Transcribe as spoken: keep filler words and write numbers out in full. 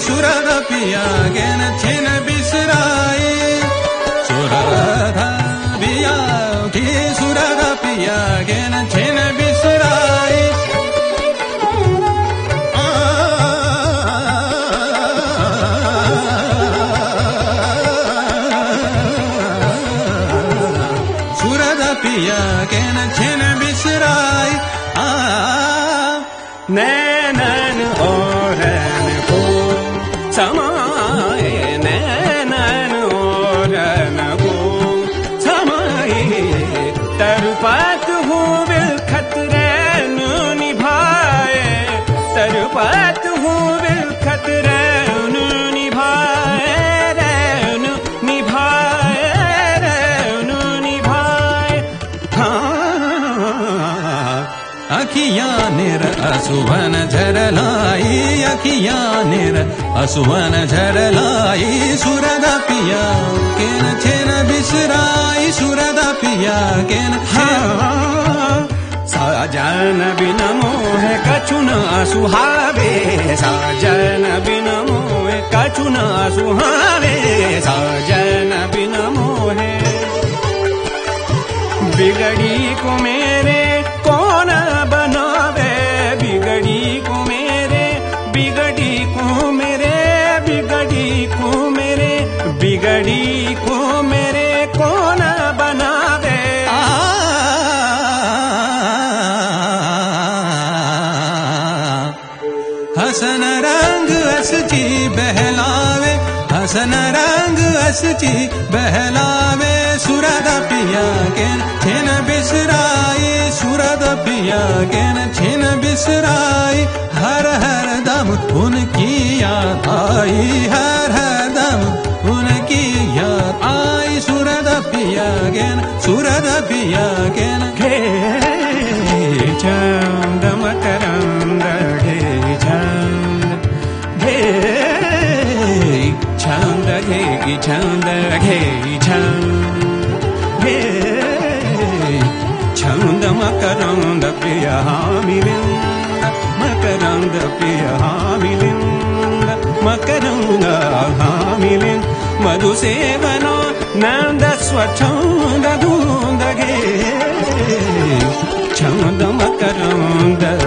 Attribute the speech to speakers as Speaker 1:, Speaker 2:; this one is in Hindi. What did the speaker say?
Speaker 1: सुरद पियागेन छिन बिसराई सुरद पियागी सुरद पियागेन छिन बिसराई सुरद पियागेन छिन बिसराई आ नैनन ओरन को समाए नैनन ओरन को समाए तरुपात हो बिलखत रैनु निभाए तरुपात हो बिलखत रैनु निभाए रैनु निभाए रैनु निभाए हाँ अखियाँ निर असुवन झरलाई अखियाँ निर असुवन झरलाई सुरद पिया केन छिन बिसराई सुरद पिया केन साजन बिन मोह कछु न सुहावे साजन बिन मोह कछु न सुहावे साजन बिन मोह बिगड़ी को मेरे कौन बनावे बिगड़ी को मेरे बिगड़ी को मेरे बिगड़ी को मेरे बिगड़ी को मेरे कौन बनावे हसन रंग असची बहलावे हसन रंग असची बहलावे सुरद पियागेन छिन बिसराई सुरद पियागेन छिन बिसराई हर हर दम उनकी याद आई हर हर दम उनकी याद आई सुरद पियागेन सुरद पियागेन घे चंद मकरंद घे चंद घे चंद घे चंद घे चंद घे चंद मकरंद प्रिया मिलिंद मकरंद प्रिया मिलिंद मकरंद मिलिंद मधुसेवनो नंद स्वच्छंद धूंद घे चंद मकरंद